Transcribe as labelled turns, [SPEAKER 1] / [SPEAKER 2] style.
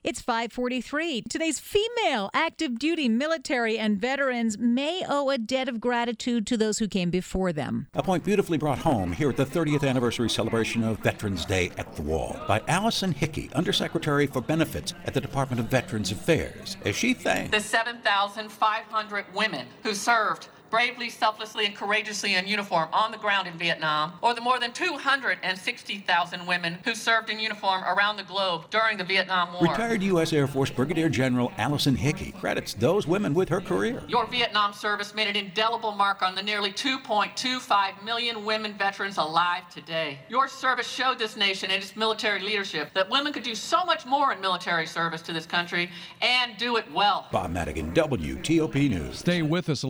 [SPEAKER 1] It's 5:43. Today's female active duty military and veterans may owe a debt of gratitude to those who came before them.
[SPEAKER 2] A point beautifully brought home here at the 30th anniversary celebration of Veterans Day at the Wall by Allison Hickey, Undersecretary for Benefits at the Department of Veterans Affairs, as she thanked
[SPEAKER 3] the 7,500 women who served bravely, selflessly, and courageously in uniform on the ground in Vietnam, or the more than 260,000 women who served in uniform around the globe during the Vietnam War.
[SPEAKER 2] Retired U.S. Air Force Brigadier General Allison Hickey credits those women with her career.
[SPEAKER 3] Your Vietnam service made an indelible mark on the nearly 2.25 million women veterans alive today. Your service showed this nation and its military leadership that women could do so much more in military service to this country and do it well.
[SPEAKER 2] Bob Madigan, WTOP News.
[SPEAKER 4] Stay with us.